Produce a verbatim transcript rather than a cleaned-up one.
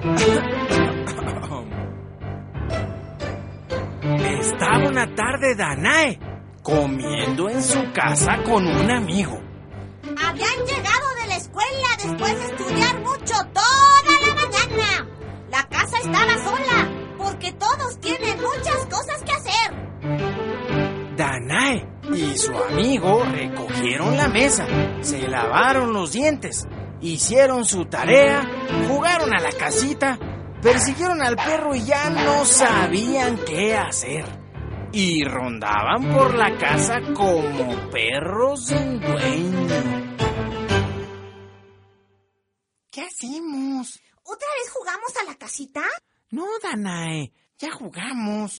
Estaba una tarde Danae comiendo en su casa con un amigo. Habían llegado de la escuela después de estudiar mucho toda la mañana. La casa estaba sola porque todos tienen muchas cosas que hacer. Danae y su amigo recogieron la mesa, se lavaron los dientes, hicieron su tarea, jugaron a la casita, persiguieron al perro y ya no sabían qué hacer. Y rondaban por la casa como perros sin dueño. ¿Qué hacemos? ¿Otra vez jugamos a la casita? No, Danae, ya jugamos.